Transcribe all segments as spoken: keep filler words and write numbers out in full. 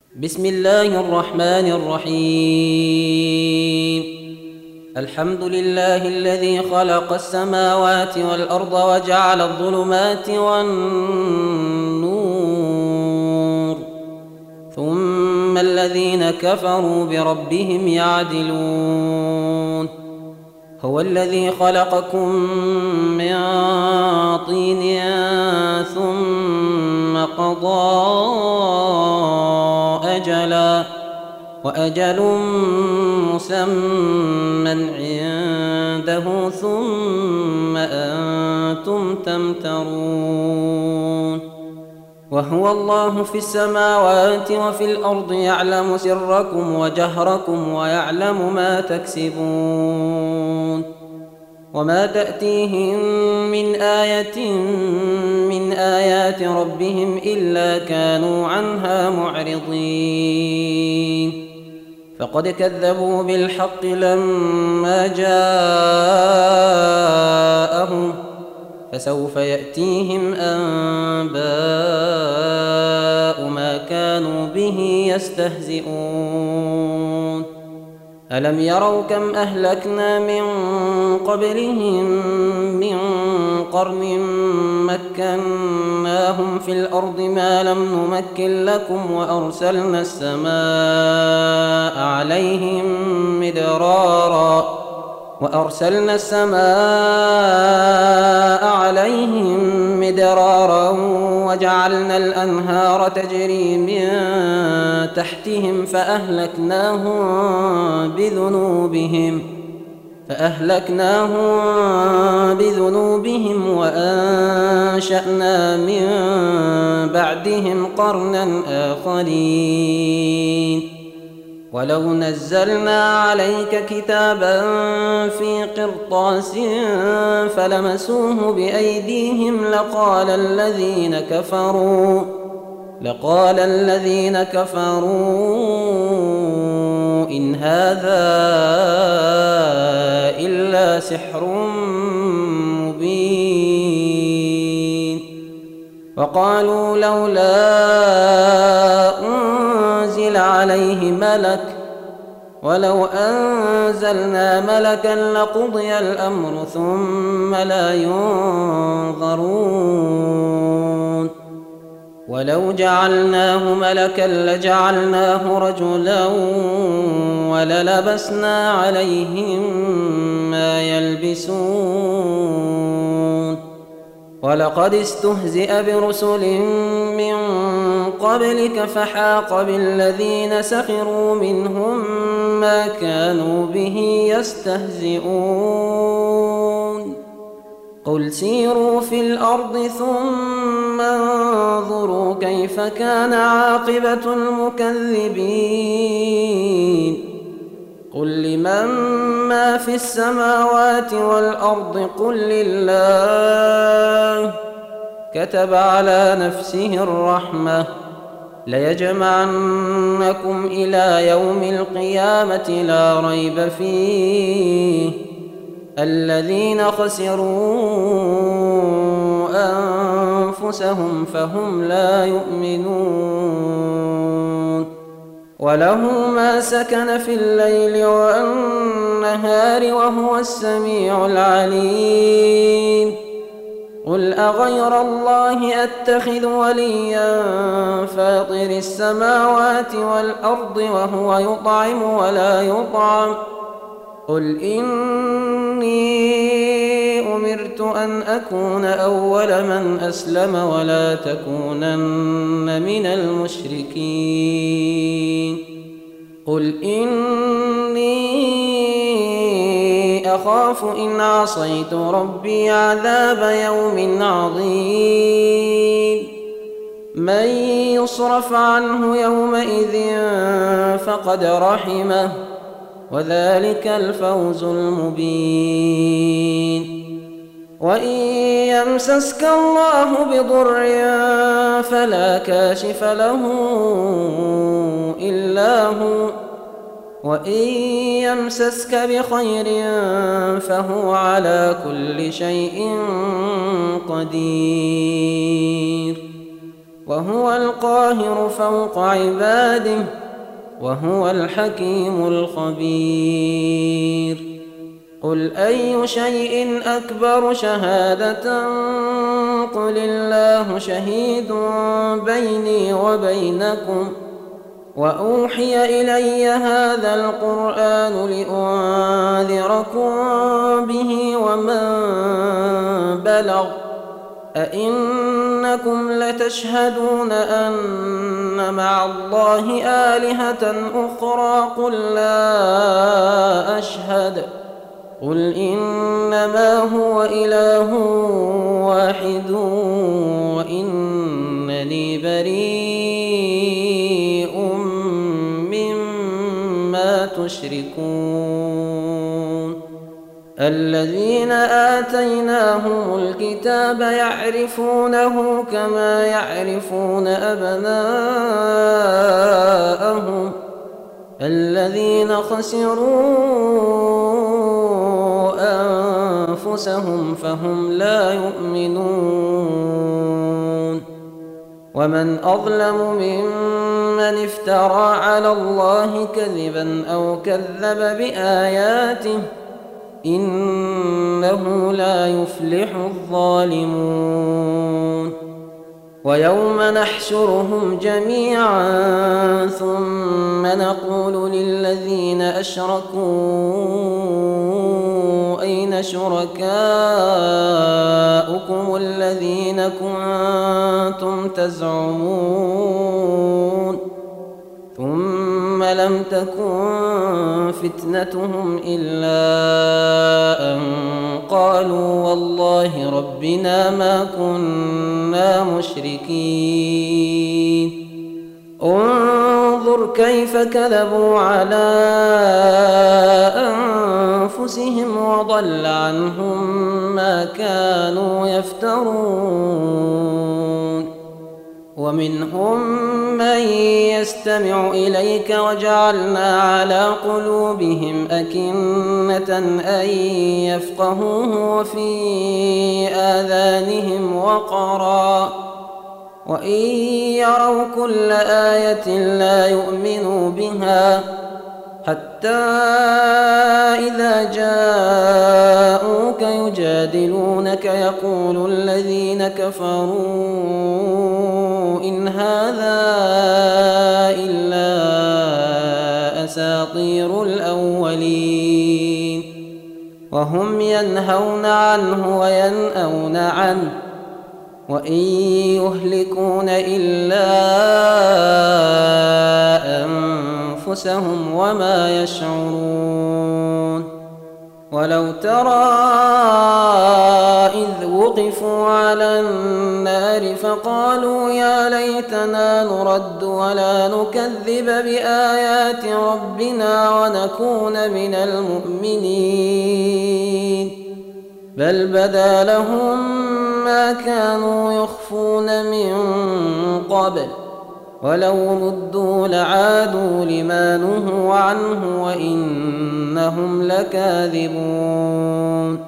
بسم الله الرحمن الرحيم. الحمد لله الذي خلق السماوات والأرض وجعل الظلمات والنور، ثم الذين كفروا بربهم يعدلون. هو الذي خلقكم من طين ثم قضى أجلا وأجل مسمى عنده ثم أنتم تمترون. وهو الله في السماوات وفي الأرض يعلم سركم وجهركم ويعلم ما تكسبون. وما تأتيهم من آية من آيات ربهم إلا كانوا عنها معرضين. فقد كذبوا بالحق لما جاءهم، فسوف يأتيهم أنباء ما كانوا به يستهزئون. ألم يروا كم أهلكنا من قبلهم من قرن مكناهم في الأرض ما لم نمكن لكم، وأرسلنا السماء عليهم مدرارا وأرسلنا السماء عليهم مدرارا وجعلنا الأنهار تجري من تحتهم فأهلكناهم بذنوبهم فأهلكناهم بذنوبهم وأنشأنا من بعدهم قرنا آخرين. ولو نزلنا عليك كتابا في قرطاس فلمسوه بأيديهم لقال الذين كفروا لقال الذين كفروا إن هذا إلا سحر مبين. وقالوا لولا أنزل عليه ملك ولو أنزلنا ملكا لقضي الأمر ثم لا ينظرون. ولو جعلناه ملكا لجعلناه رجلا وللبسنا عليهم ما يلبسون. ولقد استهزئ برسل من قبلك فحاق بالذين سخروا منهم ما كانوا به يستهزئون. قل سيروا في الأرض ثم انظروا كيف كان عاقبة المكذبين. قل لمن ما في السماوات والأرض قل لله كتب على نفسه الرحمة ليجمعنكم إلى يوم القيامة لا ريب فيه الذين خسروا أنفسهم فهم لا يؤمنون. وله ما سكن في الليل والنهار وهو السميع العليم. قل أغير الله أتخذ وليا فاطر السماوات والأرض وهو يطعم ولا يطعم قل إني أمرت أن أكون أول من أسلم ولا تكونن من المشركين. قل إني أخاف إن عصيت ربي عذاب يوم عظيم. من يصرف عنه يومئذ فقد رحمه وذلك الفوز المبين. وإن يمسسك الله بضر فلا كاشف له إلا هو وإن يمسسك بخير فهو على كل شيء قدير. وهو القاهر فوق عباده وهو الحكيم الخبير. قل أي شيء أكبر شهادة قل الله شهيد بيني وبينكم وأوحي إلي هذا القرآن لأنذركم به ومن بلغ أئنكم لتشهدون أن مع الله آلهة أخرى قل لا أشهد قل إنما هو إله واحد وإنني بريء مما تشركون. الذين آتيناهم الكتاب يعرفونه كما يعرفون أبناءهم الذين خسروا أنفسهم فهم لا يؤمنون. ومن أظلم ممن افترى على الله كذبا أو كذب بآياته إنه لا يفلح الظالمون. ويوم نحشرهم جميعا ثم نقول للذين أشركوا أين شركاؤكم الذين كنتم تزعمون ثم لم تكن فتنتهم إلا أن قالوا والله ربنا ما كنا مشركين. انظر كيف كذبوا على أنفسهم وضل عنهم ما كانوا يفترون. ومنهم من يستمع إليك وجعلنا على قلوبهم أكنة أن يفقهوه وفي آذانهم وقرا وإن يروا كل آية لا يؤمنوا بها حتى إذا جاءوك يجادلونك يقول الذين كفروا إن هذا إلا أساطير الأولين وهم ينهون عنه وينأون عنه وإن يهلكون إلا أنفسهم وما يشعرون. ولو ترى إذ وقفوا على النار فقالوا يا ليتنا نرد ولا نكذب بآيات ربنا ونكون من المؤمنين بل بدا لهم ما كانوا يخفون من قبل ولو ردوا لعادوا لما نهوا عنه وإنهم لكاذبون.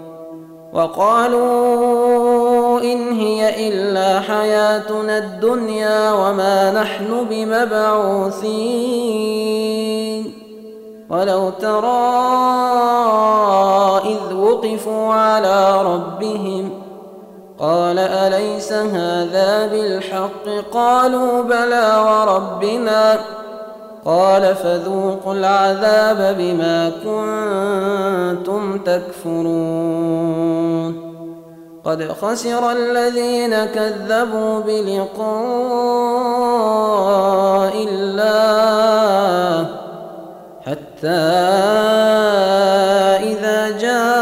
وقالوا إن هي إلا حياتنا الدنيا وما نحن بمبعوثين. ولو ترى إذ وقفوا على ربهم قال أليس هذا بالحق قالوا بلى وربنا قال فذوقوا العذاب بما كنتم تكفرون. قد خسر الذين كذبوا بلقاء الله حتى إذا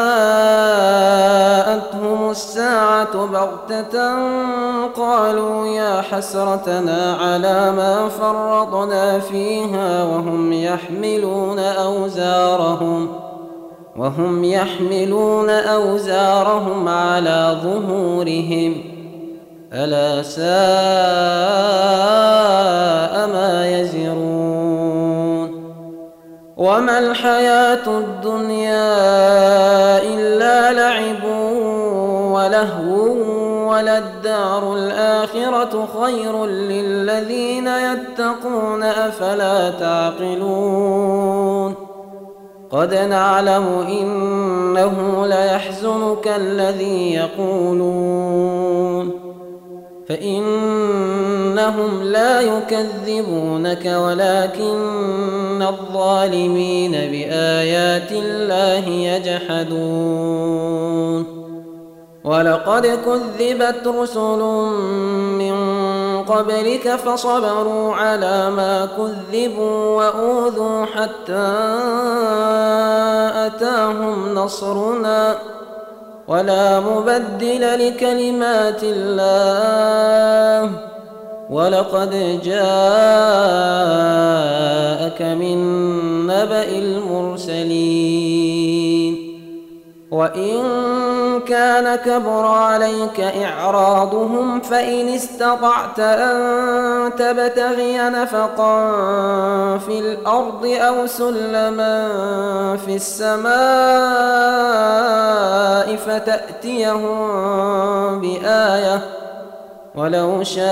جاءتهم الساعة بغتة قالوا يا حسرتنا على ما فرطنا فيها وهم يحملون أوزارهم وهم يحملون أوزارهم على ظهورهم ألا ساء ما يزرون. وما الحياة الدنيا إلا لعب ولهو وللدار الآخرة خير للذين يتقون أفلا تعقلون قد نعلم إنه ليحزنك الذي يقولون فإنهم لا يكذبونك ولكن الظالمين بآيات الله يجحدون ولقد كذبت رسل من قبلك فصبروا على ما كذبوا وأوذوا حتى أتاهم نصرنا ولا مبدل لكلمات الله ولقد جاءك من نبأ المرسلين وإن كان كبر عليك إعراضهم فإن استطعت أن تبتغي نفقا في الأرض أو سلما في السماء فتأتيهم بآية ولو شاء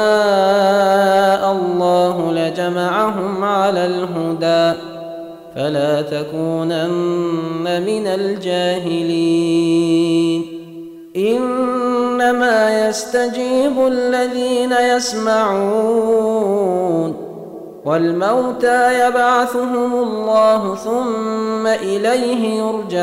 الله لجمعهم على الهدى فلا تكونن من الجاهلين إنما يستجيب الذين يسمعون والموتى يبعثهم الله ثم إليه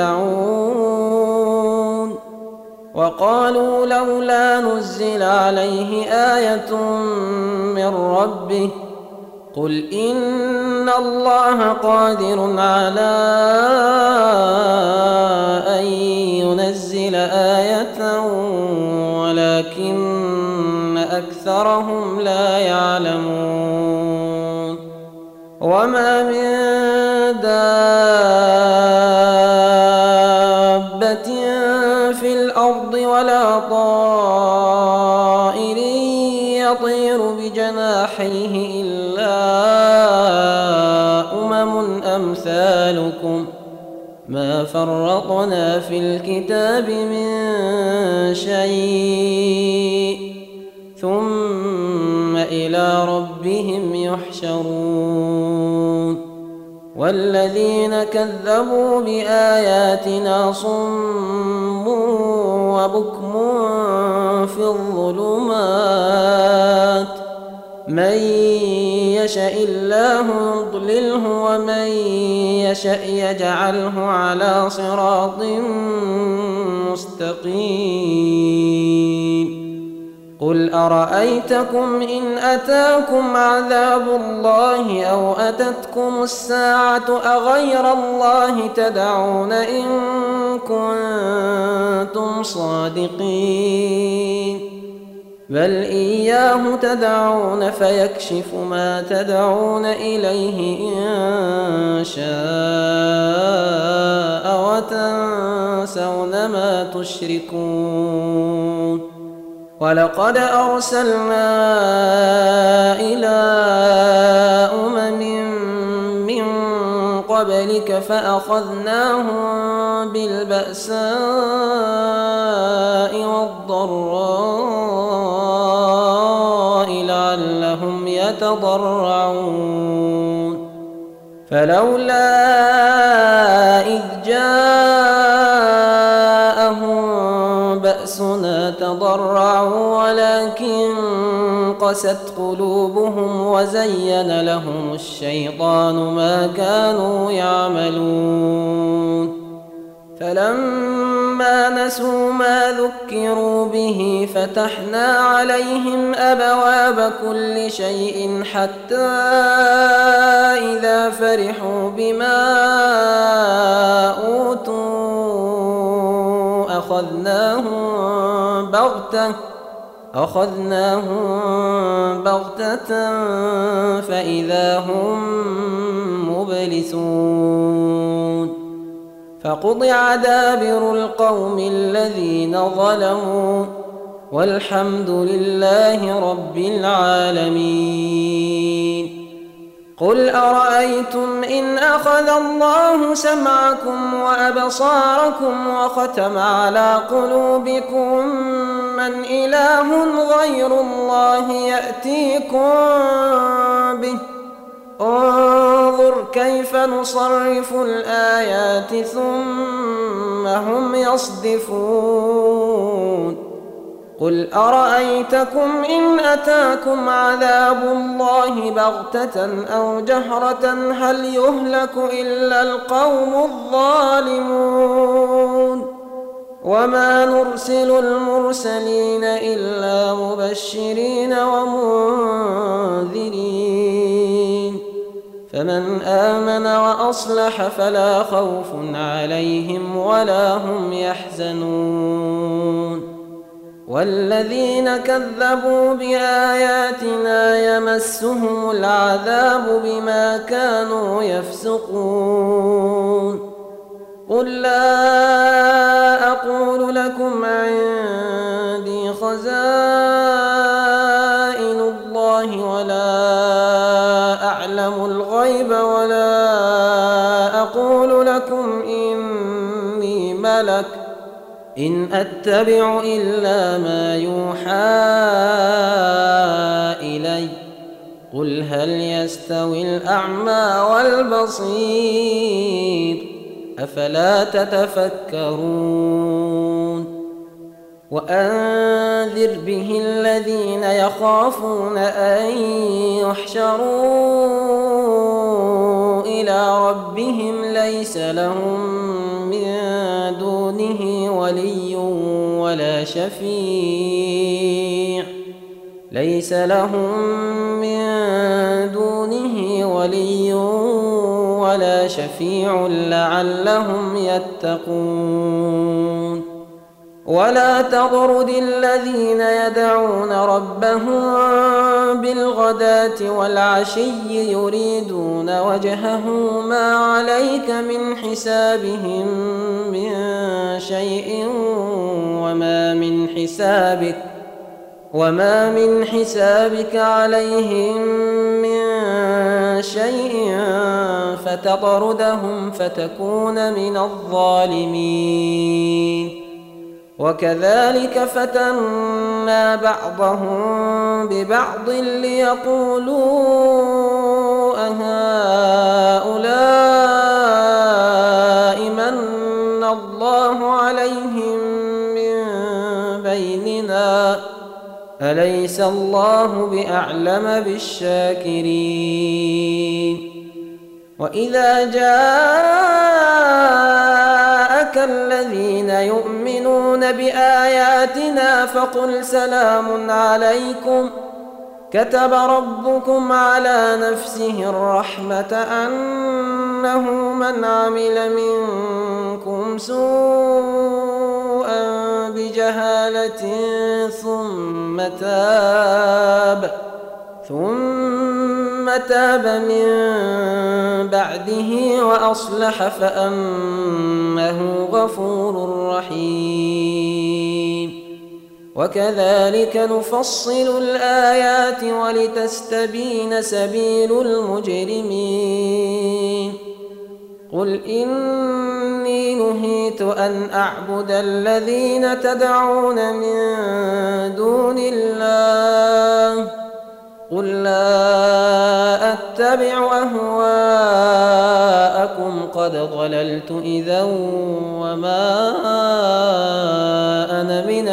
يرجعون وقالوا لولا نزل عليه آية من ربه قل إن الله قادر على أن ينزل آية ولكن أكثرهم لا يعلمون وما من دابة في الأرض ولا طائر يطير بجناحيه إلا أمم أمثالكم ما فرطنا في الكتاب من شيء ثم إلى ربهم يحشرون والذين كذبوا بآياتنا صم وبكم في الظلمات من يشاء الله يضلله ومن يشاء يجعله على صراط مستقيم قل أرأيتكم إن أتاكم عذاب الله أو أتتكم الساعة أغير الله تدعون إن كنتم صادقين بل إياه تدعون فيكشف ما تدعون إليه إن شاء وتنسون ما تشركون ولقد أرسلنا إلى أمم من قبلك فأخذناهم بالبأساء والضراء لعلهم يتضرعون فلولا إذ جاءهم بأسنا تضرعوا ولكن قست قلوبهم وزين لهم الشيطان ما كانوا يعملون فلما نسوا ما ذكروا به فتحنا عليهم أبواب كل شيء حتى إذا فرحوا بما أوتوا أخذناهم بغتة أخذناهم بغتة فإذا هم مبلسون فقطع دابر القوم الذين ظلموا والحمد لله رب العالمين قل أرأيتم إن أخذ الله سمعكم وأبصاركم وختم على قلوبكم من إله غير الله يأتيكم به انظر كيف نصرف الآيات ثم هم يصدفون قل أرأيتكم إن أتاكم عذاب الله بغتة أو جهرة هل يهلك إلا القوم الظالمون وما نرسل المرسلين إلا مبشرين ومنذرين فمن آمن وأصلح فلا خوف عليهم ولا هم يحزنون والذين كذبوا بآياتنا يمسهم العذاب بما كانوا يفسقون قل لا أقول لكم عندي خزائن الله ولا أعلم الغيب ولا أقول لكم إني ملك إن أتبع إلا ما يوحى إلي قل هل يستوي الأعمى والبصير أفلا تتفكرون وأنذر به الذين يخافون أن يحشروا إلى ربهم ليس لهم من دونه ولي ولا شفيع ليس لهم من دونه ولي ولا شفيع لعلهم يتقون ولا تطرد الذين يدعون ربهم بالغداة والعشي يريدون وجهه ما عليك من حسابهم من شيء وما من حسابك وما من حسابك عليهم من شيء فتطردهم فتكون من الظالمين وكذلك فتنا بعضهم ببعض ليقولوا أهؤلاء من الله عليهم من بيننا أليس الله بأعلم بالشاكرين وإذا جاءك الذين يؤمنون بآياتنا فقل سلام عليكم كتب ربكم على نفسه الرحمة أنه من عمل منكم سوءا بجهالة ثم تاب ثم تاب من بعده وأصلح فأنه غفور رحيم وكذلك نفصل الآيات ولتستبين سبيل المجرمين قل إني نهيت أن أعبد الذين تدعون من دون الله قل لا أتبع أهواءكم قد ضللت إذا وما أنا من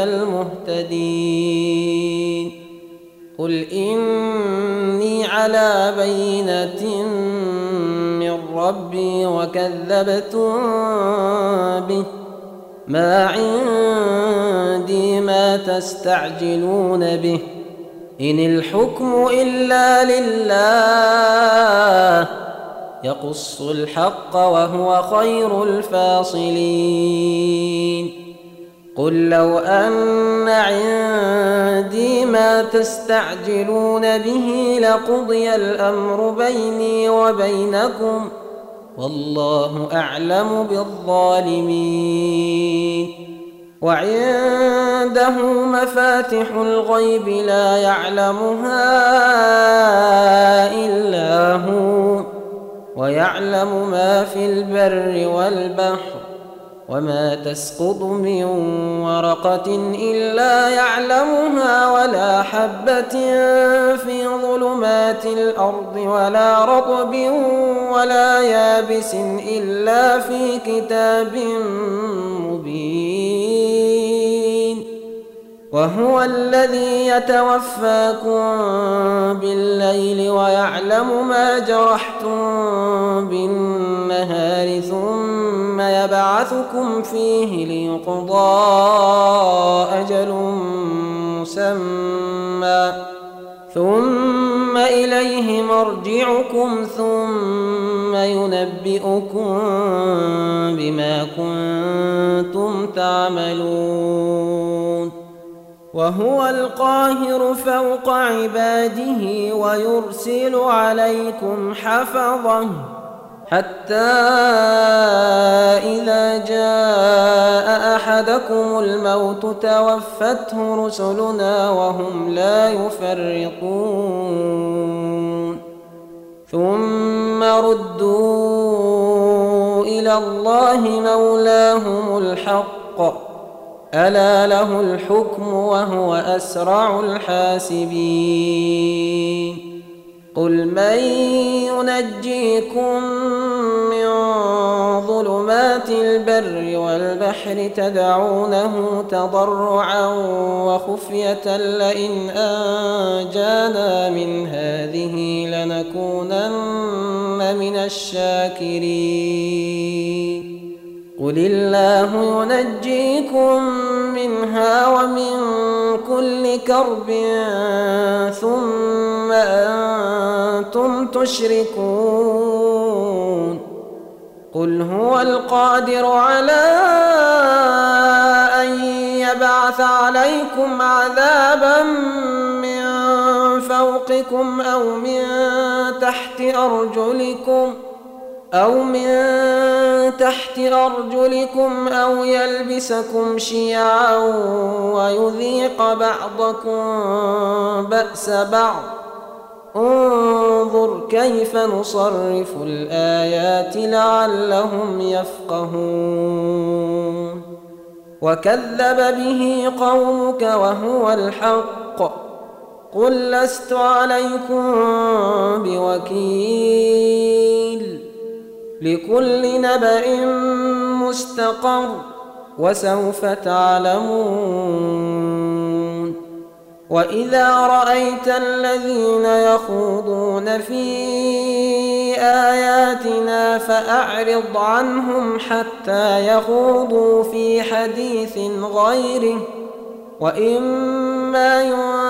المهتدين قل إني على بينة من ربي وكذبتم به ما عندي ما تستعجلون به إن الحكم إلا لله يقص الحق وهو خير الفاصلين قل لو أن عندي ما تستعجلون به لقضي الأمر بيني وبينكم والله أعلم بالظالمين وعنده مفاتح الغيب لا يعلمها إلا هو ويعلم ما في البر والبحر وما تسقط من ورقة إلا يعلمها ولا حبة في ظلمات الأرض ولا رطب ولا يابس إلا في كتاب مبين. وهو الذي يتوفاكم بالليل ويعلم ما جرحتم بالنهار ثم يبعثكم فيه ليقضى أجل مسمى ثم إليه مرجعكم ثم ينبئكم بما كنتم تعملون. وهو القاهر فوق عباده ويرسل عليكم حفظه حتى إذا جاء أحدكم الموت توفته رسلنا وهم لا يفرطون ثم ردوا إلى الله مولاهم الحق ألا له الحكم وهو أسرع الحاسبين. قل من ينجيكم من ظلمات البر والبحر تدعونه تضرعا وخفية لئن أنجانا من هذه لنكونن من الشاكرين. قل الله ينجيكم منها ومن كل كرب ثم أنتم تشركون. قل هو القادر على أن يبعث عليكم عذابا من فوقكم أو من تحت أرجلكم أو من تحت أرجلكم أو يلبسكم شيعا ويذيق بعضكم بأس بعض. انظر كيف نصرف الآيات لعلهم يفقهون. وكذب به قومك وهو الحق قل لست عليكم بوكيل لكل نبأ مستقر وسوف تعلمون. وإذا رأيت الذين يخوضون في آياتنا فأعرض عنهم حتى يخوضوا في حديث غيره وإما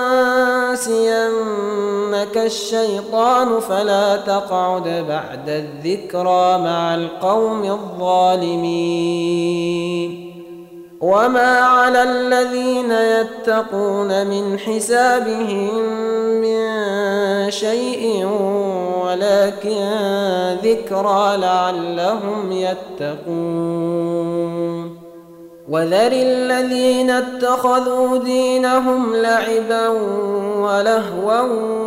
ينسينك الشيطان فلا تقعد بعد الذكرى مع القوم الظالمين. وما على الذين يتقون من حسابهم من شيء ولكن ذكرى لعلهم يتقون. وذر الذين اتخذوا دينهم لعبا ولهوا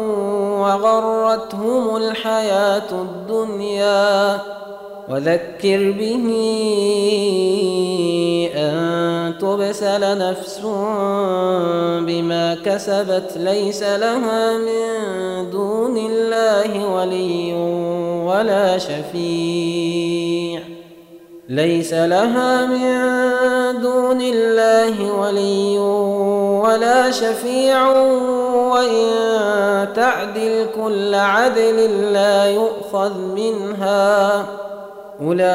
وغرتهم الحياة الدنيا وذكر به أن تبسل نفس بما كسبت ليس لها من دون الله ولي ولا شفيع ليس لها من دون الله ولي ولا شفيع وإن تعدل كل عدل لا يؤخذ منها. أولئك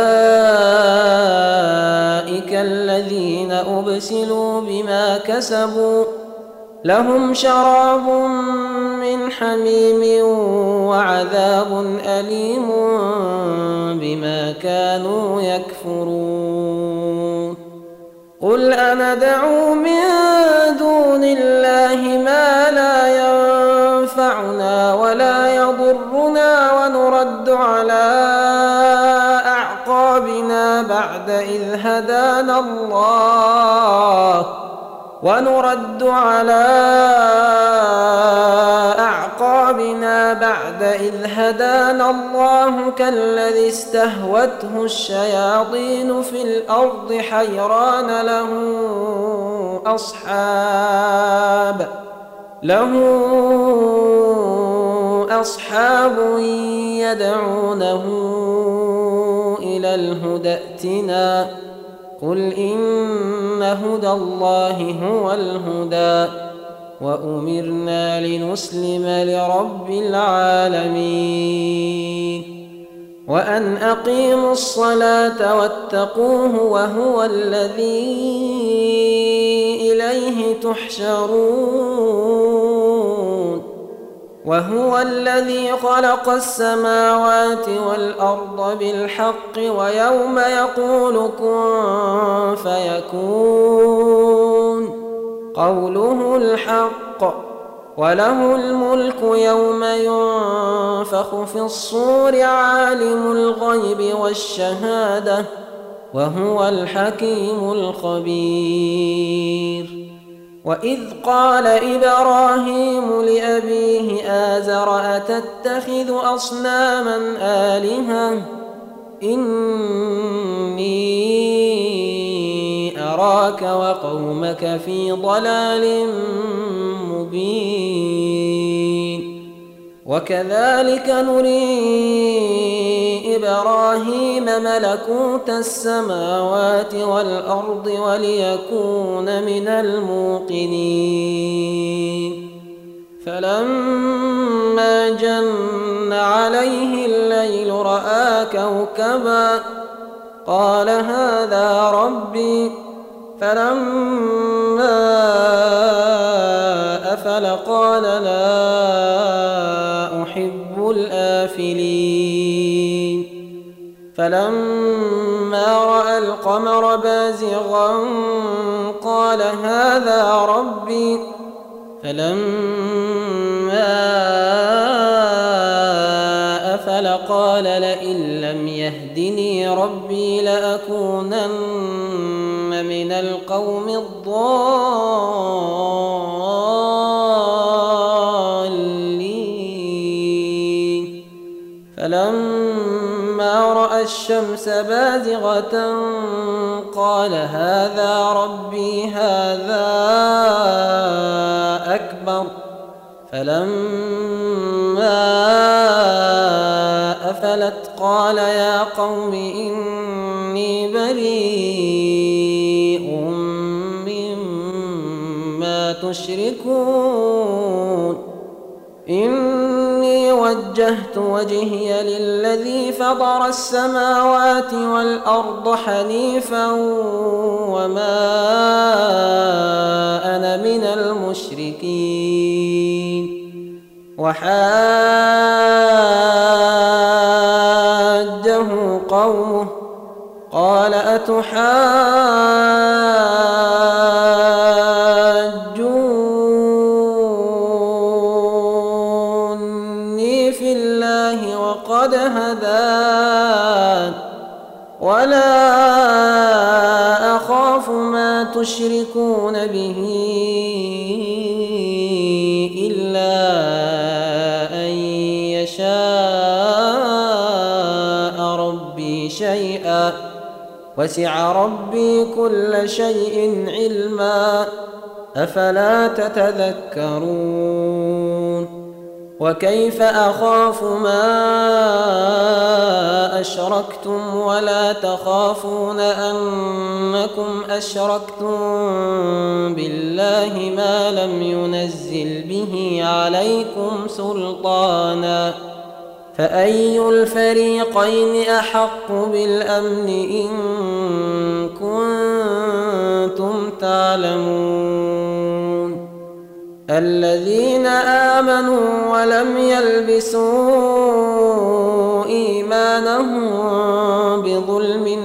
الذين أبسلوا بما كسبوا لهم شراب من حميم وعذاب أليم بما كانوا يكفرون. قل أندعو من دون الله ما لا ينفعنا ولا يضرنا ونرد على أعقابنا بعد إذ هدانا الله ونرد على أعقابنا بعد إذ هدانا الله كالذي استهوته الشياطين في الأرض حيران له أصحاب له أصحاب يدعونه إلى الهدى ائتنا قل إن هدى الله هو الهدى وأمرنا لنسلم لرب العالمين وأن أقيموا الصلاة واتقوه وهو الذي إليه تحشرون وهو الذي خلق السماوات والأرض بالحق ويوم يقول كن فيكون قوله الحق وله الملك يوم ينفخ في الصور عالم الغيب والشهادة وهو الحكيم الخبير وإذ قال إبراهيم لأبيه آزر أتتخذ أصناما آلهة إني أراك وقومك في ضلال مبين وكذلك نري إبراهيم ملكوت السماوات والأرض وليكون من الموقنين فلما جن عليه الليل رأى كوكبا قال هذا ربي فلما أفل قال لا أحب الآفلين فلما رأى القمر بازغا قال هذا ربي فلما أفل قال لئن لم يهدني ربي لأكونن من القوم الضالين فلما رأى الشمس بازغة قال هذا ربي هذا أكبر فلما أفلت قال يا قوم إني بريء مما تشركون إني وجهت وجهي للذي فطر السماوات والأرض حنيفا وما أنا من المشركين وحاجه قومه قال أتحاجوني في الله وقد هدان ولا أخاف ما تشركون به إلا أن يشاء ربي شيئا وسع ربي كل شيء علما أفلا تتذكرون وكيف أخاف ما أشركتم ولا تخافون أنكم أشركتم بالله ما لم ينزل به عليكم سلطانا فأي الفريقين أحق بالأمن إن كنتم تعلمون الذين آمنوا ولم يلبسوا إيمانهم بظلم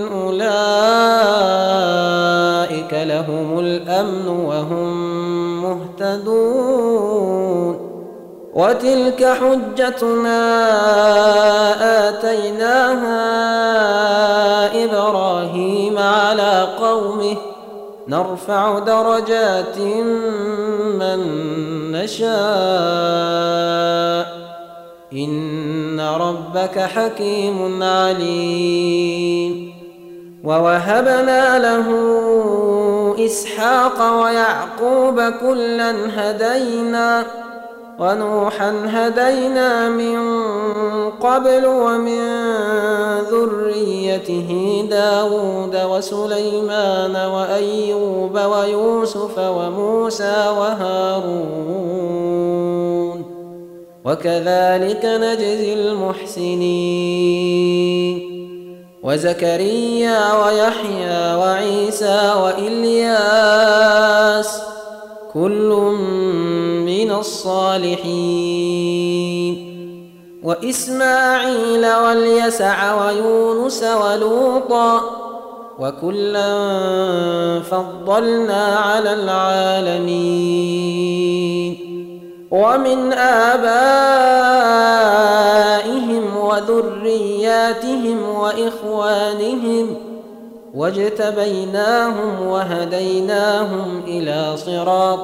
أولئك لهم الأمن وهم مهتدون وتلك حجتنا آتيناها إبراهيم على قومه نرفع درجات من نشاء إن ربك حكيم عليم. ووهبنا له إسحاق ويعقوب كلا هدينا ونوحا هدينا من قبل ومن ذريته داود وسليمان وأيوب ويوسف وموسى وهارون وكذلك نجزي المحسنين. وزكريا ويحيى وعيسى وإلياس كل من الصالحين. وإسماعيل واليسع ويونس ولوطا وكلا فضلنا على العالمين. ومن آبائهم وذرياتهم وإخوانهم واجتبيناهم وهديناهم إلى صراط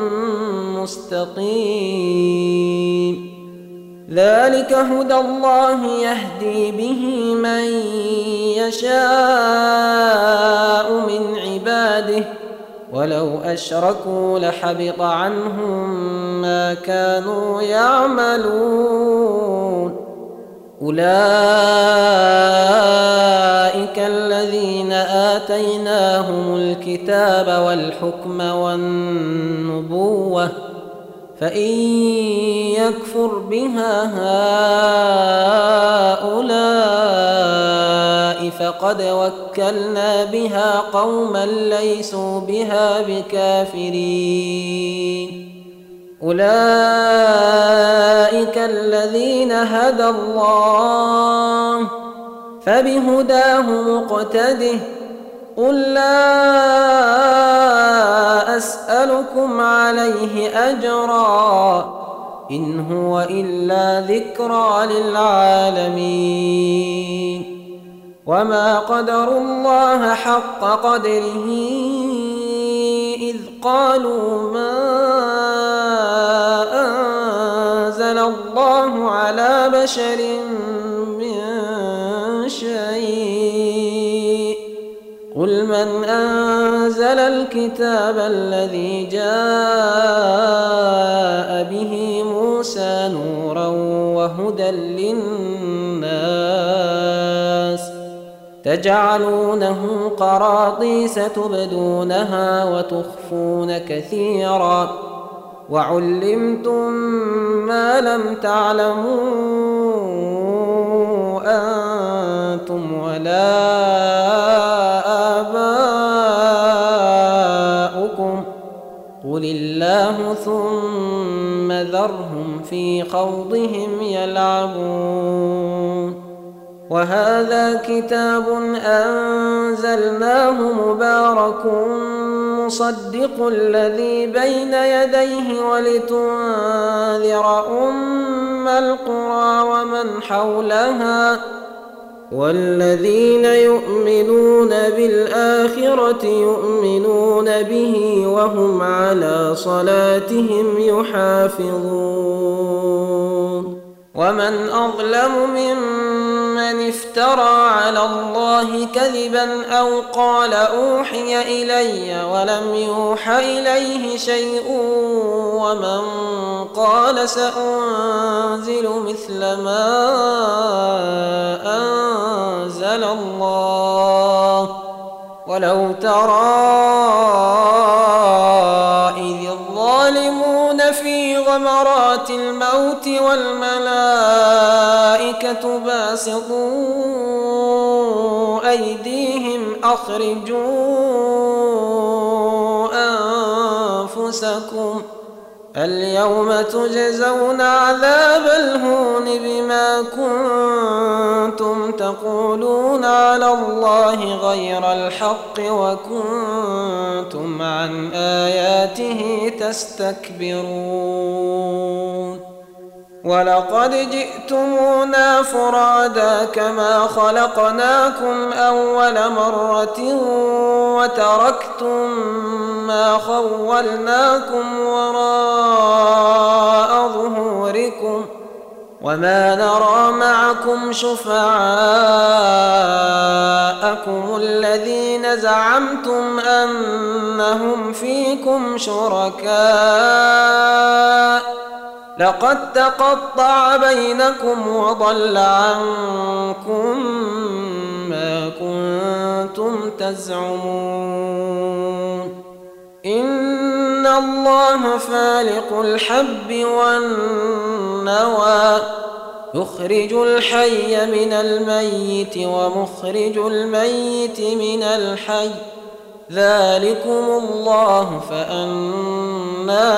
مستقيم. ذلك هدى الله يهدي به من يشاء من عباده ولو أشركوا لحبط عنهم ما كانوا يعملون. أولئك الذين آتيناهم الكتاب والحكم والنبوة فإن يكفر بها هؤلاء فقد وكلنا بها قوما ليسوا بها بكافرين. أولئك الذين هدى الله فبهداه مقتده. قل لا أسألكم عليه أجرا إن هو إلا ذكرى للعالمين. وما قدروا الله حق قدره إذ قالوا ما أنزل الله على بشر من شيء. قل من أنزل الكتاب الذي جاء به موسى نورا وهدى للناس تجعلونه قراطيس تبدونها وتخفون كثيرا وعلمتم ما لم تعلموا أنتم ولا آباؤكم قل الله ثم ذرهم في خوضهم يلعبون. وهذا كتاب أنزلناه مبارك مصدق الذي بين يديه ولتنذر أم القرى ومن حولها والذين يؤمنون بالآخرة يؤمنون به وهم على صلاتهم يحافظون. ومن أظلم ممن افترى على الله كذبا أو قال أوحي إلي ولم يوح إليه شيء ومن قال سأنزل مثل ما أنزل الله. ولو ترى إذ الظالمون في غمرات الموت والملائكة باسطوا أيديهم أخرجوا أنفسكم اليوم تجزون عذاب الهون بما كنتم تقولون على الله غير الحق وكنتم عن آياته تستكبرون. ولقد جئتمونا فرادا كما خلقناكم أول مرة وتركتم ما خولناكم وراء ظهوركم وما نرى معكم شفعاءكم الذين زعمتم أنهم فيكم شركاء لقد تقطع بينكم وضل عنكم ما كنتم تزعمون إن الله فالق الحب والنوى يخرج الحي من الميت ومخرج الميت من الحي ذلكم الله فأنى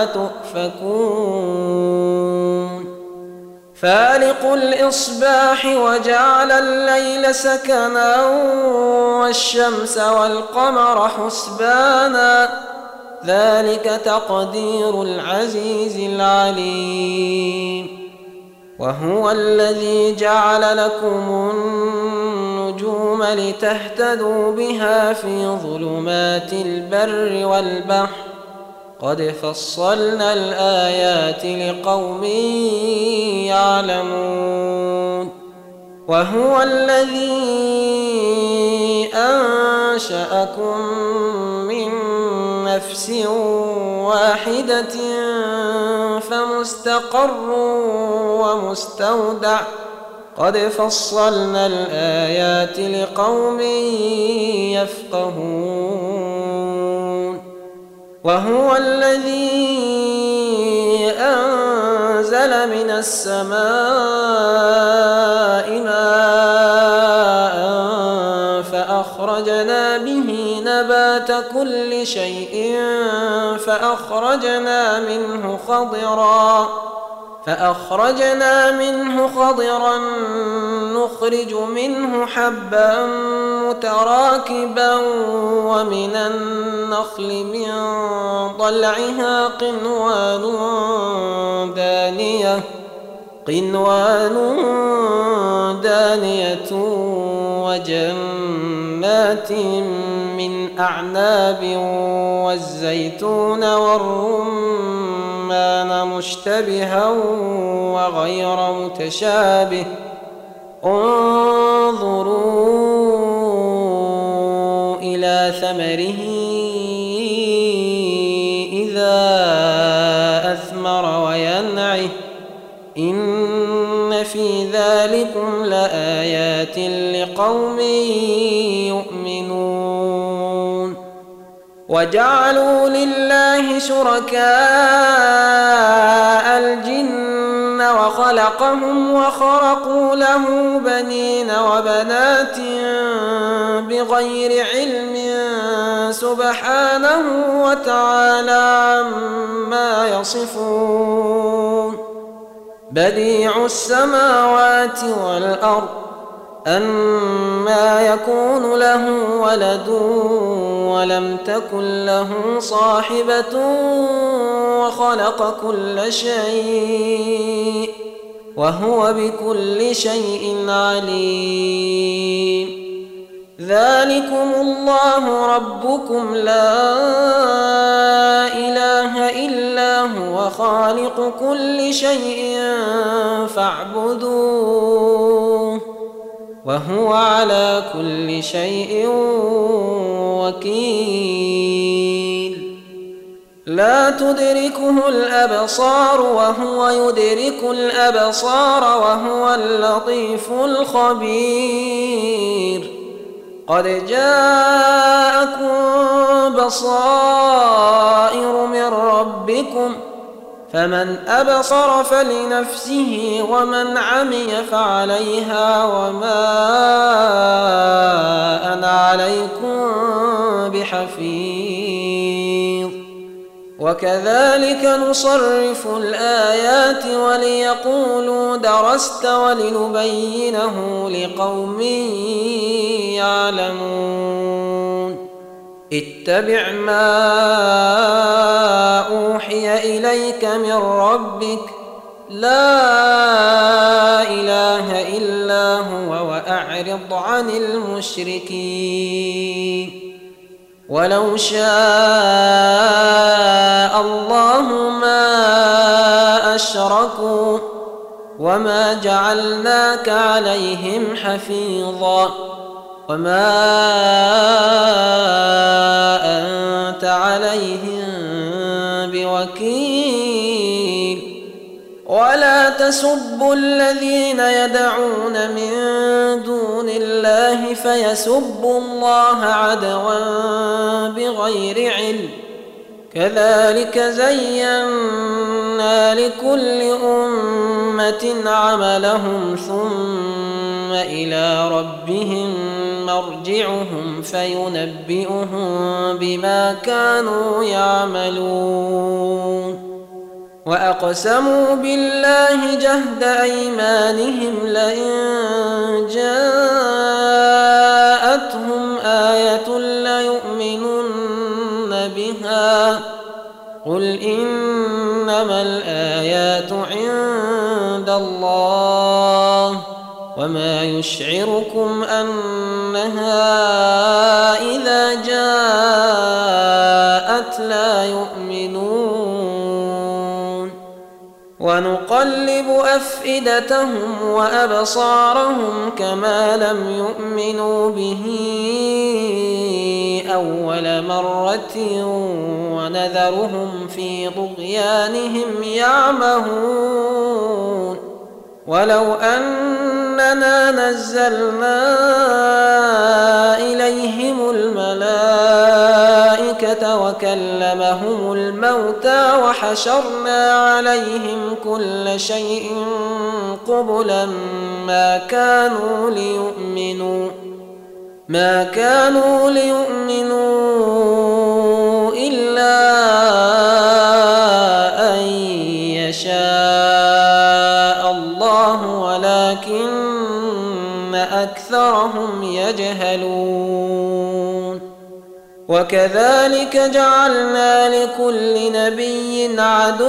تؤفكون فالق الإصباح وجعل الليل سكنا والشمس والقمر حسبانا ذلك تقدير العزيز العليم وهو الذي جعل لكم النجوم لتهتدوا بها في ظلمات البر والبحر قد فصلنا الآيات لقوم يعلمون وهو الذي أنشأكم من نفس واحدة فمستقر ومستودع قد فصلنا الآيات لقوم يفقهون وهو الذي أنزل من السماء ماء فأخرجنا به نبات كل شيء فأخرجنا منه خضرا فأخرجنا منه خضرا نخرج منه حبا متراكبا ومن النخل من طلعها قنوان دانية قنوان دانية وجنات من أعناب والزيتون والرمان مشتبها وغير متشابه انظروا إلى ثمره إذا أثمر وينعه إن في ذلكم لآيات لقوم يؤمنون وجعلوا لله شركاء الجن وخلقهم وخرقوا له بنين وبنات بغير علم سبحانه وتعالى عما يصفون بديع السماوات والأرض أنى يكون له ولد ولم تكن له صاحبة وخلق كل شيء وهو بكل شيء عليم ذلكم الله ربكم لا إله إلا هو خالق كل شيء فاعبدوه وهو على كل شيء وكيل لا تدركه الأبصار وهو يدرك الأبصار وهو اللطيف الخبير قد جاءكم بصائر من ربكم فمن أبصر فلنفسه ومن عمي فعليها وما أنا عليكم بحفيظ وكذلك نصرف الآيات وليقولوا درست ولنبينه لقوم يعلمون اتبع ما أوحي إليك من ربك لا إله إلا هو وأعرض عن المشركين ولو شاء الله ما أشركوا وما جعلناك عليهم حفيظا وما أنت عليهم بوكيل ولا تسبوا الذين يدعون من دون الله فيسبوا الله عدوا بغير علم كذلك زينا لكل أمة عملهم ثم إلى ربهم مرجعهم فينبئهم بما كانوا يعملون وأقسموا بالله جهد أيمانهم لئن جاءتهم آية ليؤمنن بها قل إنما الآيات عند الله وما يشعركم أنها إذا جاءت لا يؤمنون ونقلب أفئدتهم وأبصارهم كما لم يؤمنوا به أول مرة ونذرهم في طغيانهم يعمهون ولو أننا نزلنا إليهم الملائكة وكلمهم الموتى وحشرنا عليهم كل شيء قبلا ما كانوا ليؤمنوا ما كانوا ليؤمنوا إلا أن يشاء الله ولكن أكثرهم يجهلون وكذلك جعلنا لكل نبي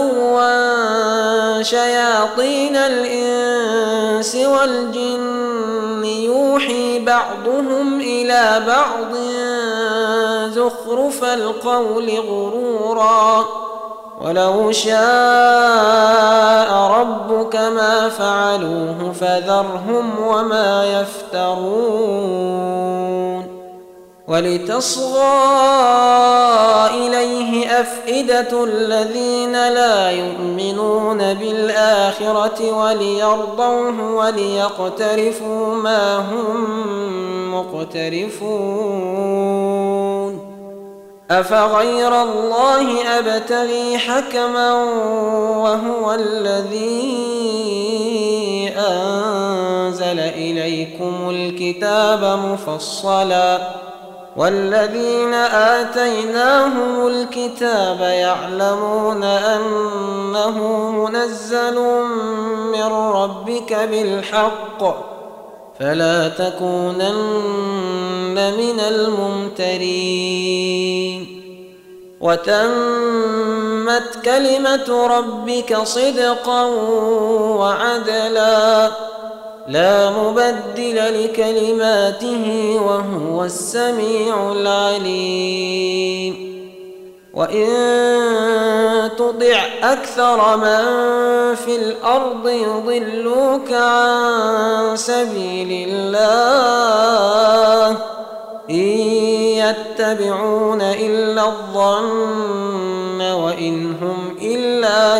عدوا شياطين الإنس والجن يوحي بعضهم إلى بعض زخرف القول غرورا ولو شاء ربك ما فعلوه فذرهم وما يفترون ولتصغى إليه أفئدة الذين لا يؤمنون بالآخرة وليرضوه وليقترفوا ما هم مقترفون أفغير الله أبتغي حكما وهو الذي أنزل إليكم الكتاب مفصلا والذين آتيناهم الكتاب يعلمون أنه منزل من ربك بالحق فلا تكونن من الممترين وتمت كلمة ربك صدقا وعدلا لا مبدل لكلماته وهو السميع العليم وإن تطع أكثر من في الأرض يضلوك عن سبيل الله إن يتبعون إلا الظن وإن هم إلا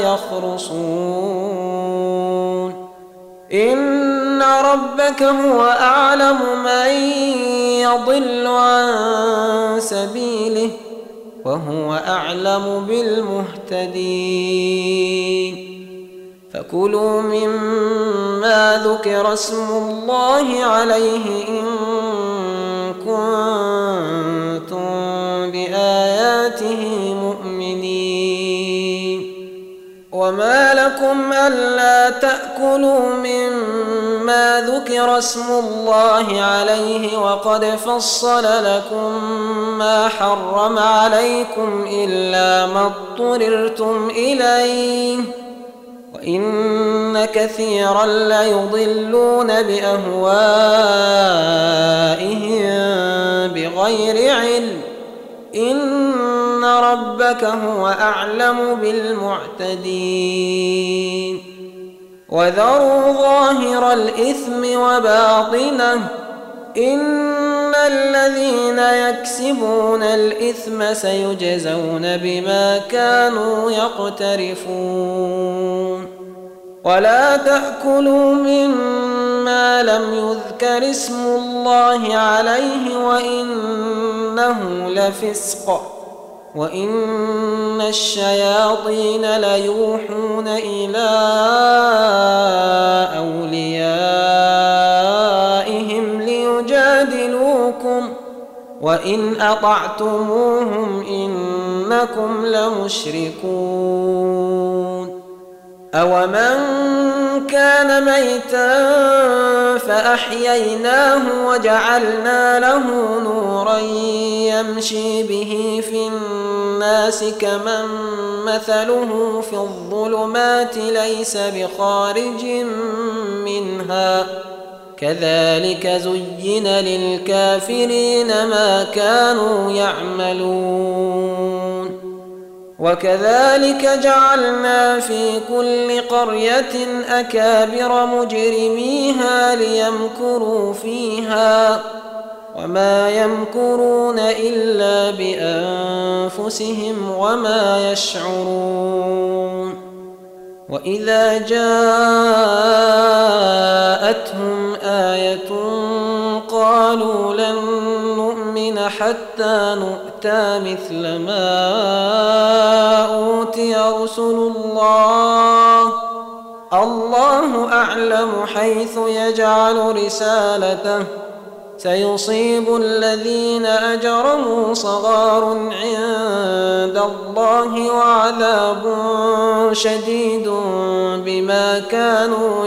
يخرصون إن ربك هو أعلم من يضل عن سبيله وهو أعلم بالمهتدين فكلوا مما ذكر اسم الله عليه إن كنتم بآياته مؤمنين وما لكم ألا تأكلوا مما ذكر اسم الله عليه وقد فصل لكم ما حرم عليكم إلا ما اضطررتم إليه وإن كثيرا ليضلون بأهوائهم بغير علم إن ربك هو أعلم بالمعتدين وذروا ظاهر الإثم وباطنه إن الذين يكسبون الإثم سيجزون بما كانوا يقترفون ولا تأكلوا مما لم يذكر اسم الله عليه وإنه لفسق وإن الشياطين ليوحون إلى أوليائهم ليجادلوكم وإن أطعتموهم إنكم لمشركون أومن كان ميتا فأحييناه وجعلنا له نورا يمشي به في الناس كمن مثله في الظلمات ليس بخارج منها كذلك زين للكافرين ما كانوا يعملون وكذلك جعلنا في كل قرية أكابر مجرميها ليمكروا فيها وما يمكرون إلا بأنفسهم وما يشعرون وإذا جاءتهم آية قالوا لن نؤمن حتى نؤتى مثل ما أوتي رسل الله الله أعلم حيث يجعل رسالته سيصيب الذين أجرموا صغار عند الله وعذاب شديد بما كانوا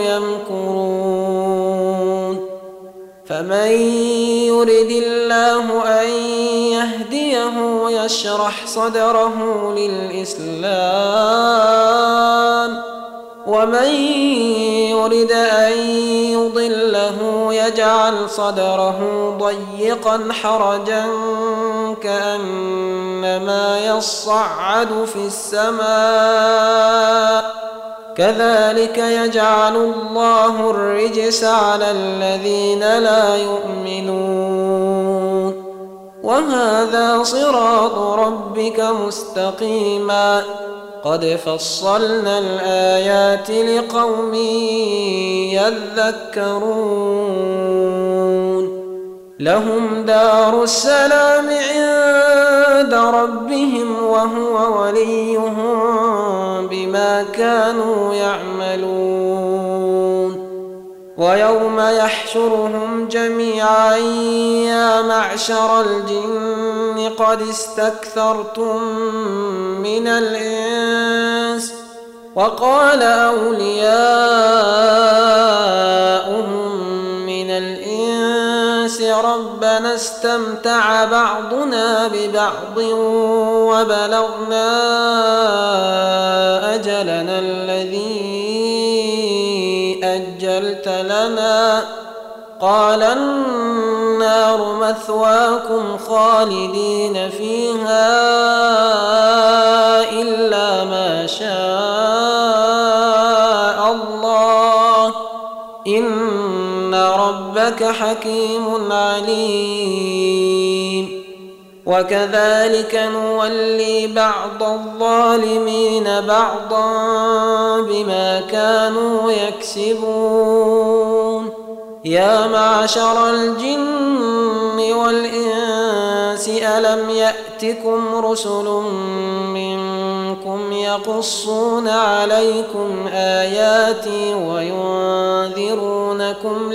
يمكرون فمن يرد الله أن يهديه يشرح صدره للإسلام ومن يرد أن يضله يجعل صدره ضيقا حرجا كأنما يصعد في السماء كذلك يجعل الله الرجس على الذين لا يؤمنون وهذا صراط ربك مستقيما قد فصلنا الآيات لقوم يذكرون لهم دار السلام عند ربهم وهو وليهم بما كانوا يعملون ويوم يحشرهم جميعا يا معشر الجن قد استكثرتم من الإنس وقال أولياؤهم من الإنس ربنا استمتع بعضنا ببعض وبلغنا أجلنا الذي أجلت لنا قال النار مثواكم خالدين فيها إلا ما شاء الله إن ربك حكيم عليم وكذلك نولي بعض الظالمين بعضا بما كانوا يكسبون يا معشر الجن والإنس ألم يأتكم رسل منكم يقصون عليكم آياتي وينذرونكم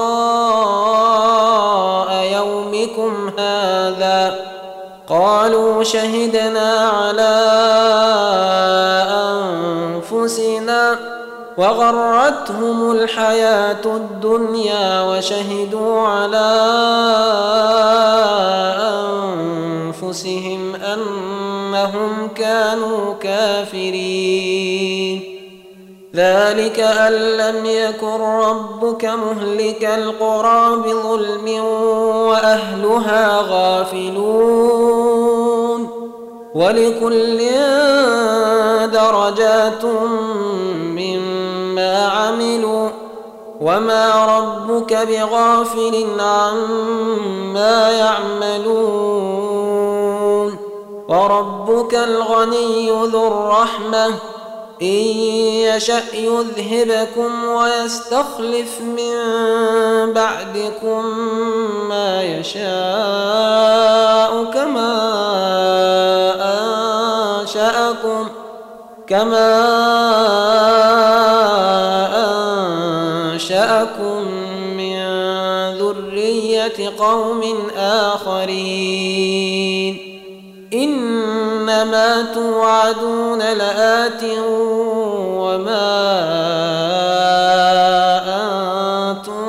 لقاء يومكم هذا قالوا شهدنا على أنفسنا وغرتهم الحياة الدنيا وشهدوا على أنفسهم أنهم كانوا كافرين ذلك أن لم يكن ربك مهلك القرى بظلم وأهلها غافلون ولكل درجات مما عملوا وما ربك بغافل عما يعملون وربك الغني ذو الرحمة إن يشأ يذهبكم ويستخلف من بعدكم ما يشاء كما أنشأكم كما أنشأكم من ذرية قوم آخرين إنما توعدون لآت وما أنتم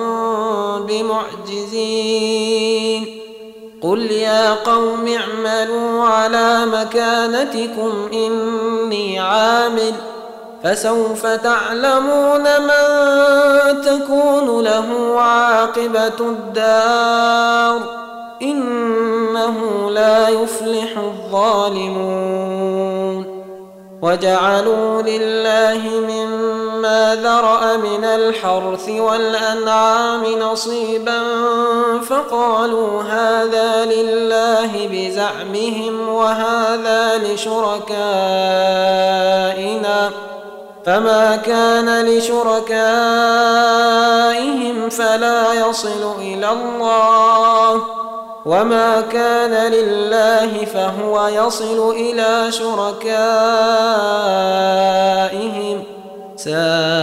بمعجزين قل يا قوم اعملوا على مكانتكم إني عامل فسوف تعلمون من تكون له عاقبة الدار إنه لا يفلح الظالمون وجعلوا لله مما ذرأ من الحرث والأنعام نصيبا فقالوا هذا لله بزعمهم وهذا لشركائنا فما كان لشركائهم فلا يصل إلى الله وما كان لله فهو يصل إلى شركائهم ساء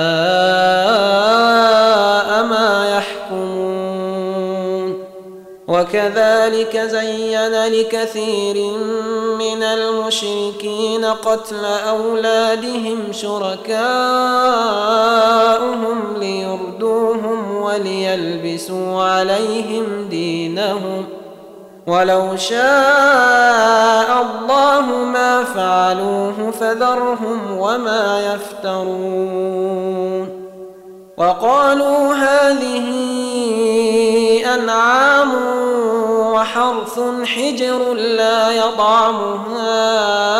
ما يحكمون وكذلك زين لكثير من المشركين قتل أولادهم شركاؤهم ليردوهم وليلبسوا عليهم دينهم ولو شاء الله ما فعلوه فذرهم وما يفترون وقالوا هذه أنعام وحرث حجر لا يطعمها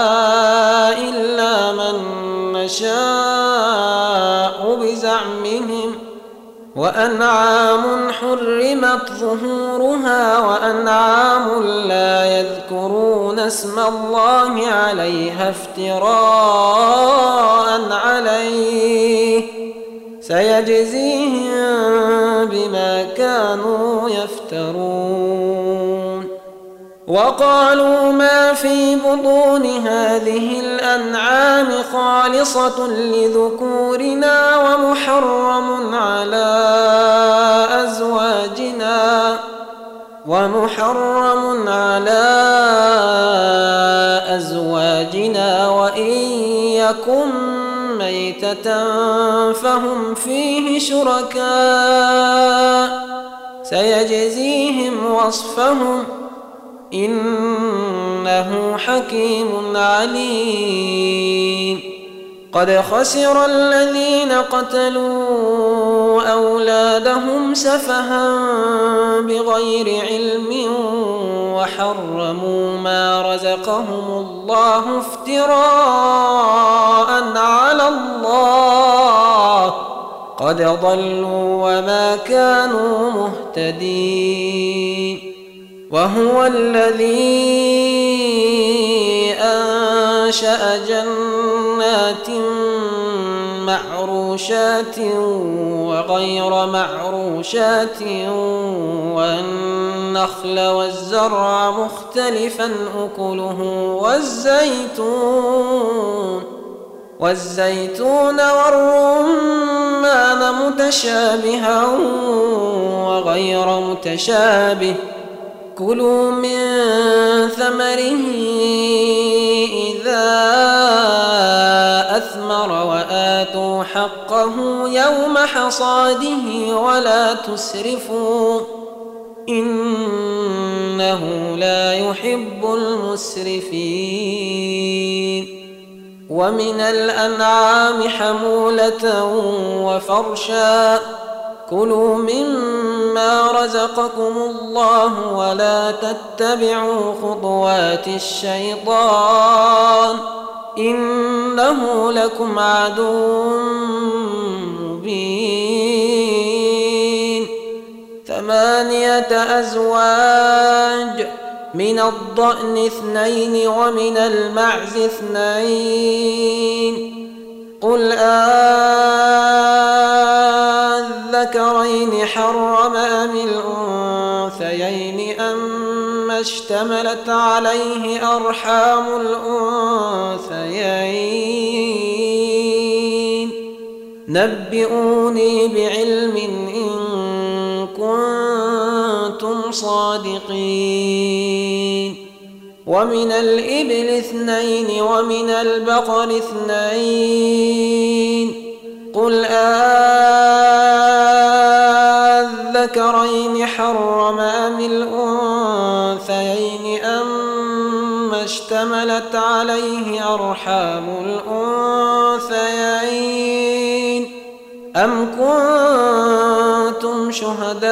إلا من نشاء بزعمهم وأنعام حرمت ظهورها وأنعام لا يذكرون اسم الله عليها افتراء عليه سيجزيهم بما كانوا يفترون وقالوا ما في بطون هذه الأنعام خالصة لذكورنا ومحرم على أزواجنا ومحرم على أزواجنا وإن يكن ميتة فهم فيه شركاء سيجزيهم وصفهم إنه حكيم عليم قد خسر الذين قتلوا أولادهم سفها بغير علم وحرموا ما رزقهم الله افتراء على الله قد ضلوا وما كانوا مهتدين وهو الذي أنشأ جنات معروشات وغير معروشات والنخل والزرع مختلفا أكله والزيتون والزيتون والرمان متشابها وغير متشابه كلوا من ثمره إذا أثمر وآتوا حقه يوم حصاده ولا تسرفوا إنه لا يحب المسرفين ومن الأنعام حمولة وفرشا كلوا مما رزقكم الله ولا تتبعوا خطوات الشيطان إنه لكم عدو مبين. ثمانية أزواج من الضأن اثنين ومن المعز اثنين قل أذكرين حرم أم الأنثيين أما اشتملت عليه أرحام الأنثيين نبئوني بعلم إن كنتم صادقين. ومن الإبل اثنين ومن البقر اثنين قل أذكرين حرم أم الأنثيين أما اشتملت عليه أرحام الأنثيين أم كنتم شهداء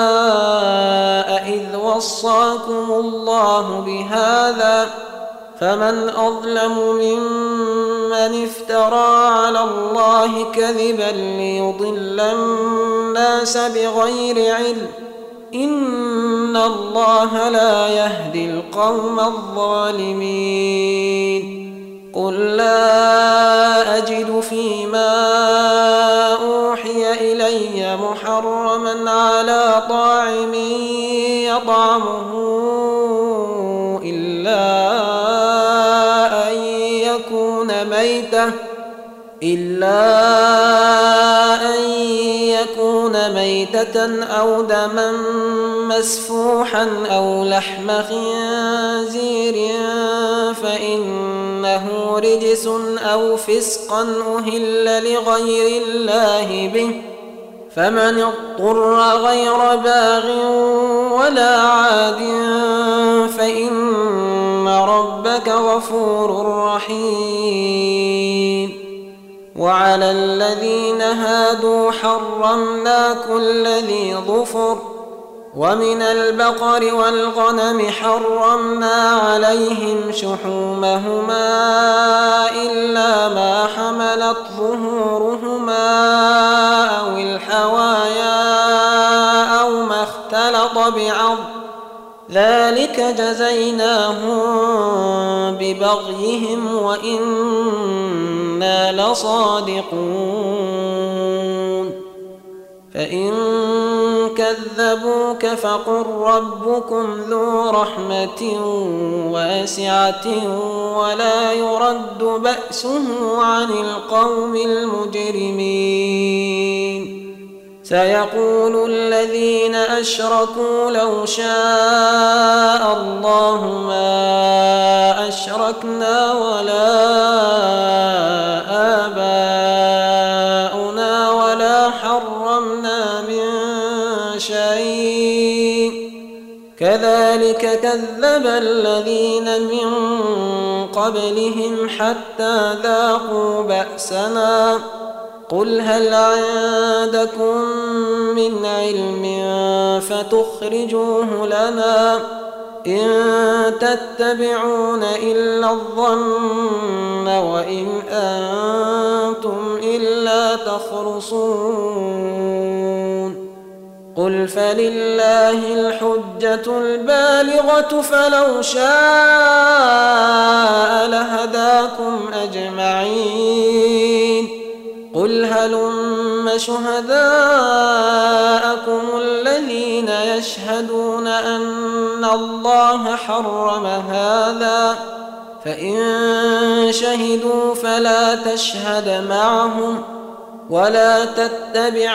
إذ وصاكم الله بهذا فمن أظلم ممن افترى على الله كذبا ليضل الناس بغير علم إن الله لا يهدي القوم الظالمين. قل لا أجد فيما أوحي إلي محرما على طاعم يطعمه إلا أن يكون ميتة إلا أن يكون ميتة أو دما مسفوحا أو لحم خنزير فإنه رجس أو فسقا أهل لغير الله به فمن اضطر غير باغ ولا عاد فإن ربك غفور رحيم. وعلى الذين هادوا حرمنا كل ذي ظفر ومن البقر والغنم حرمنا عليهم شحومهما إلا ما حملت ظهورهما أو الحوايا أو ما اختلط بعظم ذلك جزيناهم ببغيهم وإنا لصادقون. فإن كذبوك فقل ربكم ذو رحمة واسعة ولا يرد بأسه عن القوم المجرمين. سيقول الذين أشركوا لو شاء الله ما أشركنا ولا آباؤنا ولا حرمنا من شيء كذلك كذب الذين من قبلهم حتى ذاقوا بأسنا قل هل عندكم من علم فتخرجوه لنا إن تتبعون إلا الظن وإن أنتم إلا تخرصون. قل فلله الحجة البالغة فلو شاء لهداكم أجمعين. قل هلم شهداءكم الذين يشهدون أن الله حرم هذا فإن شهدوا فلا تشهد معهم ولا تتبع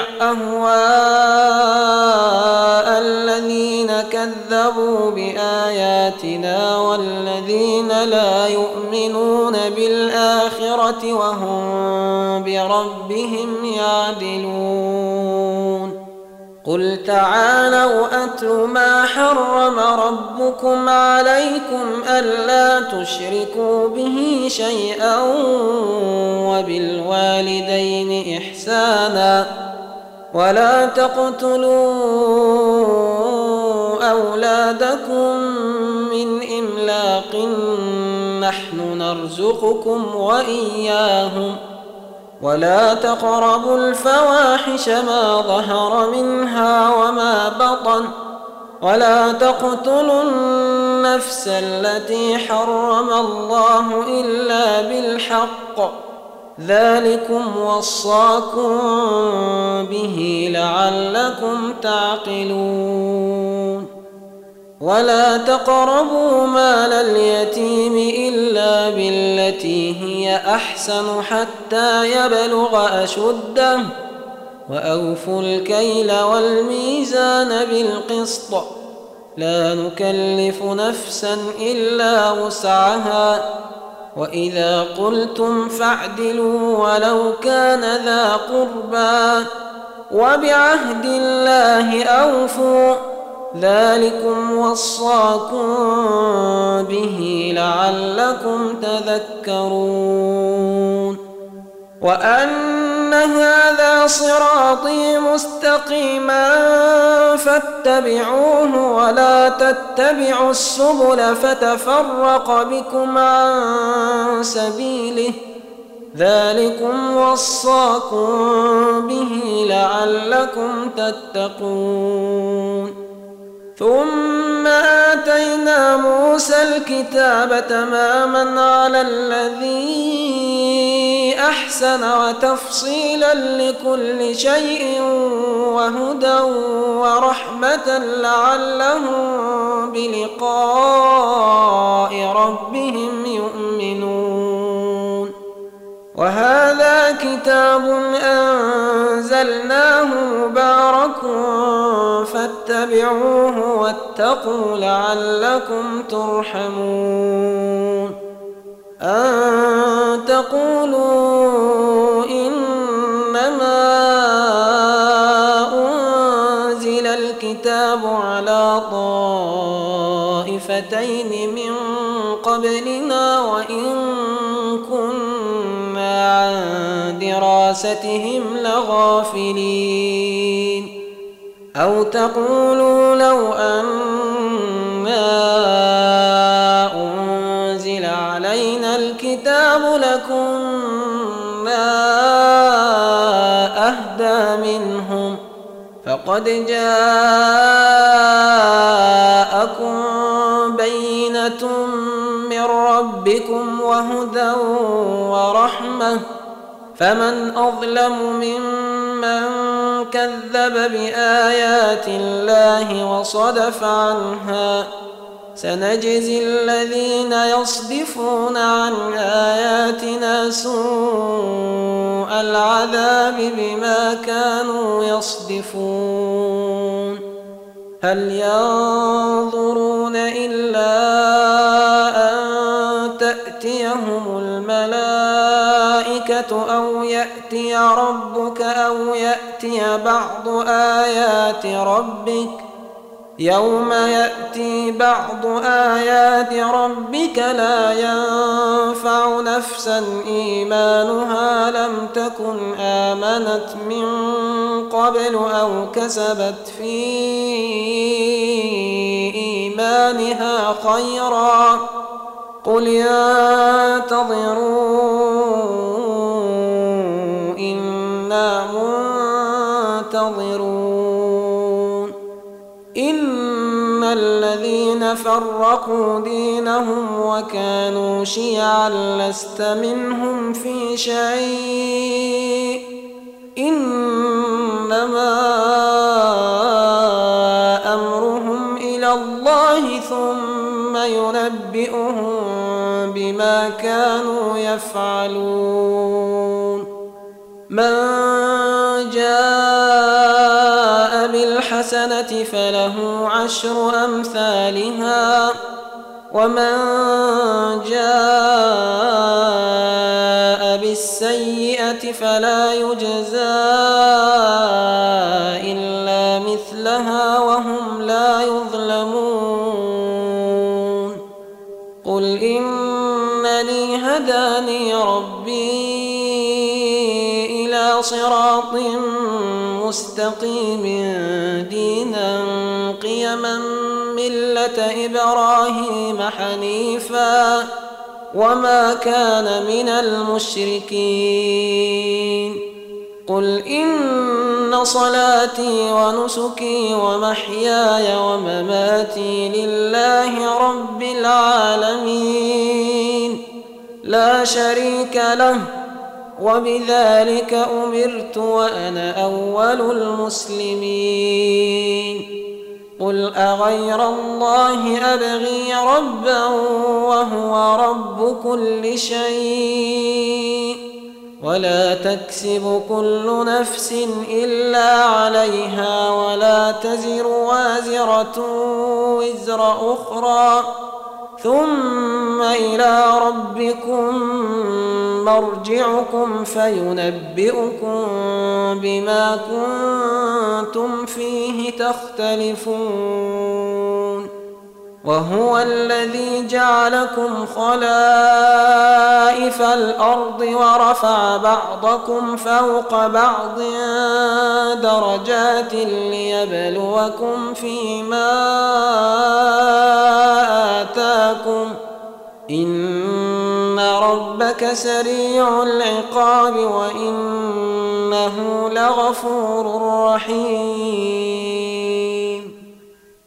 أهواء الذين كذبوا بآياتنا والذين لا يؤمنون بالآخرة وهم بربهم يعدلون. قل تعالوا أتل ما حرم ربكم عليكم ألا تشركوا به شيئا وبالوالدين إحسانا ولا تقتلوا أولادكم من إملاق نحن نرزقكم وإياهم ولا تقربوا الفواحش ما ظهر منها وما بطن ولا تقتلوا النفس التي حرم الله إلا بالحق ذلكم وصاكم به لعلكم تعقلون ولا تقربوا مال اليتيم إلا بالتي هي أحسن حتى يبلغ أشده وأوفوا الكيل والميزان بالقسط لا نكلف نفسا إلا وسعها وإذا قلتم فاعدلوا ولو كان ذا قربى وبعهد الله أوفوا ذلكم وصاكم به لعلكم تذكرون وأن هذا صراطي مستقيما فاتبعوه ولا تتبعوا السبل فتفرق بكم عن سبيله ذلكم وصاكم به لعلكم تتقون ثم آتينا موسى الكتاب تماما على الذي أحسن وتفصيلا لكل شيء وهدى ورحمة لعلهم بلقاء ربهم يؤمنون وهذا كتاب أنزلناه مبارك فاتبعوه واتقوا لعلكم ترحمون أن تقولوا إنما أنزل الكتاب على طائفتين من قبلنا وإن كنا عن دراستهم لغافلين أو تقولوا لو أنا أنزل علينا الكتاب لكنا أهدى منهم فقد جاءكم بينة من ربكم وهدى ورحمة فمن أظلم ممن كذب بآيات الله وصدف عنها سنجزي الذين يصدفون عن آياتنا سوء العذاب بما كانوا يصدفون هل ينظرون إلا أن تأتيهم الملائكة أو يأتي ربك أو يأتي بعض آيات ربك يوم يأتي بعض آيات ربك لا ينفع نفسا إيمانها لم تكن آمنت من قبل أو كسبت في إيمانها خيرا قل ينتظروا إنا منتظرون إن الذين فرقوا دينهم وكانوا شيعا لست منهم في شيء إنما أمرهم إلى الله ثم ينبئهم بما كانوا يفعلون من جاء بالحسنة فله عشر أمثالها ومن جاء بالسيئة فلا يجزى إلا مثلها ولا يظلمون. قل إنني هداني ربي إلى صراط مستقيم دينا قيما ملة إبراهيم حنيفا وما كان من المشركين. قل إن صلاتي ونسكي ومحياي ومماتي لله رب العالمين لا شريك له وبذلك أمرت وأنا أول المسلمين. قل أغير الله أبغي ربا وهو رب كل شيء ولا تكسب كل نفس إلا عليها ولا تزر وازرة وزر أخرى ثم إلى ربكم مرجعكم فينبئكم بما كنتم فيه تختلفون. وهو الذي جعلكم خلائف الأرض ورفع بعضكم فوق بعض درجات ليبلوكم فيما آتاكم إن ربك سريع العقاب وإنه لغفور رحيم.